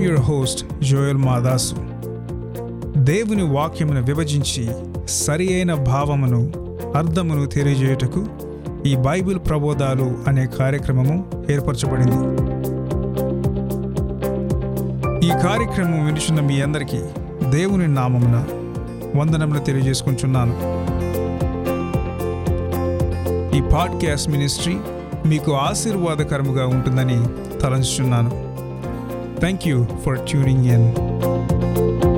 your host, Joel Madasu. దేవుని వాక్యమును విభజించి సరి అయిన భావమును అర్థమును తెలియజేయుటకు ఈ బైబిల్ ప్రబోధాలు అనే కార్యక్రమము ఏర్పరచబడింది. ఈ కార్యక్రమం వినుచున్న మీ అందరికీ దేవుని నామమున వందనములు తెలియజేసుకుంటున్నాను. ఈ పాడ్కాస్ట్ మినిస్ట్రీ మీకు ఆశీర్వాదకరముగా ఉంటుందని తలంచుచున్నాను. Thank you for tuning in.